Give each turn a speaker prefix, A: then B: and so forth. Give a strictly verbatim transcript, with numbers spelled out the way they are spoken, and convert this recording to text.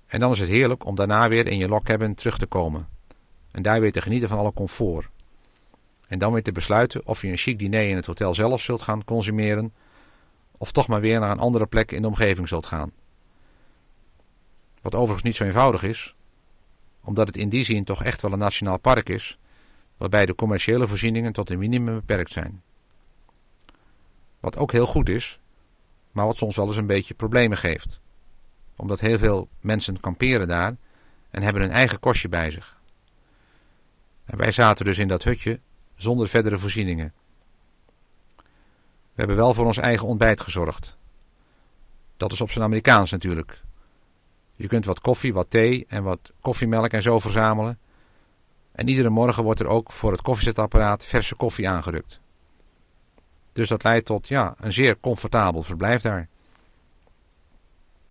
A: En dan is het heerlijk om daarna weer in je logcabin terug te komen. En daar weer te genieten van alle comfort. En dan weer te besluiten of je een chic diner in het hotel zelf zult gaan consumeren, of toch maar weer naar een andere plek in de omgeving zult gaan. Wat overigens niet zo eenvoudig is, omdat het in die zin toch echt wel een nationaal park is, waarbij de commerciële voorzieningen tot een minimum beperkt zijn. Wat ook heel goed is, maar wat soms wel eens een beetje problemen geeft. Omdat heel veel mensen kamperen daar en hebben hun eigen kostje bij zich. En wij zaten dus in dat hutje zonder verdere voorzieningen. We hebben wel voor ons eigen ontbijt gezorgd. Dat is op zijn Amerikaans natuurlijk. Je kunt wat koffie, wat thee en wat koffiemelk en zo verzamelen. En iedere morgen wordt er ook voor het koffiezetapparaat verse koffie aangerukt. Dus dat leidt tot ja, een zeer comfortabel verblijf daar.